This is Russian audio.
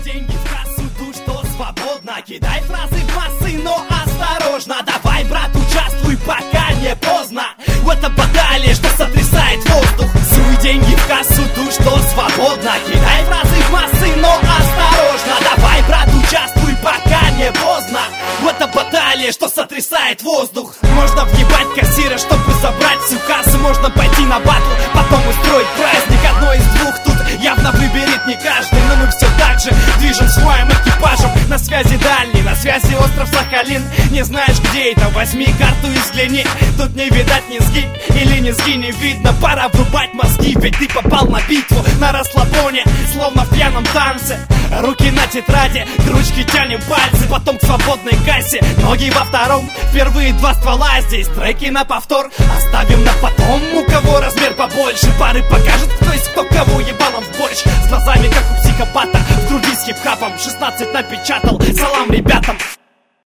деньги в кассу, ту, что свободно. Кидай фразы в массы, но осторожно. Давай, брат, участвуй, пока не поздно. В это баталия, что сотрясает воздух. Суй деньги в кассу, ту, что свободно. Кидай фразы в массы, но осторожно. Давай, брат, участвуй, пока не поздно. В это баталия, что сотрясает воздух. Можно въебать кассира, чтобы забрать всю кассу. Можно пойти на батл, потом устроить праздник. Одно из двух тут явно выберет не каждый. Но мы все так же движем своим экипажем. На связи дальний, на связи остров Сахалин. Не знаешь, где это? Возьми карту и взгляни. Тут не видать низги или низги не видно. Пора врубать мозги, ведь ты попал на битву. На расслабоне, словно в пьяном танце. Руки на тетради, к ручке тянем пальцы. Потом к свободной кассе, ноги во втором. Впервые два ствола, здесь треки на повтор. Оставим на потом, у кого размер побольше. Пары покажет, кто есть кто, кого ебалом в борщ. С глазами, как у психопата, в груди с хип-хапом. 16 напечатал, салам ребятам.